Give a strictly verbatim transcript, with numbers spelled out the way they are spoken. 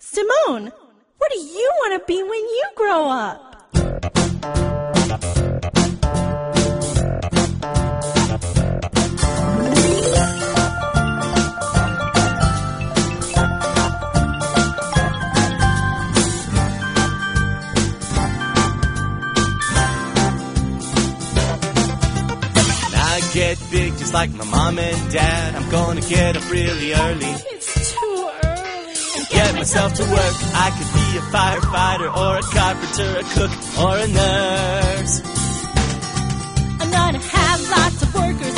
Simone, what do you want to be when you grow up? Get big just like my mom and dad. I'm gonna get up really early. It's too early. And get myself to work. I could be a firefighter or a carpenter, a cook or a nurse. I'm gonna have lots of workers